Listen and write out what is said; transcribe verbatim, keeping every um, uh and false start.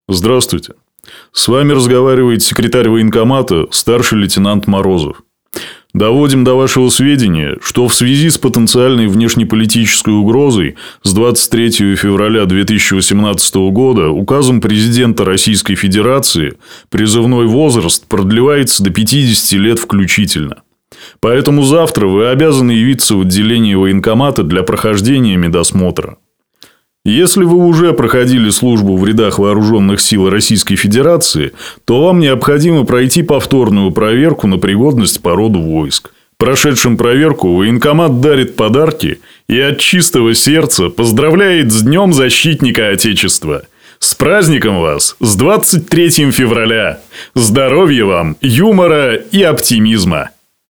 Здравствуйте. С вами разговаривает секретарь военкомата, старший лейтенант Морозов. Доводим до вашего сведения, что в связи с потенциальной внешнеполитической угрозой с двадцать третьего февраля две тысячи восемнадцатого года указом президента Российской Федерации призывной возраст продлевается до пятидесяти лет включительно. Поэтому завтра вы обязаны явиться в отделение военкомата для прохождения медосмотра. Если вы уже проходили службу в рядах вооруженных сил Российской Федерации, то вам необходимо пройти повторную проверку на пригодность по роду войск. Прошедшим проверку военкомат дарит подарки и от чистого сердца поздравляет с Днем Защитника Отечества. С праздником вас! С двадцать третьим февраля! Здоровья вам, юмора и оптимизма!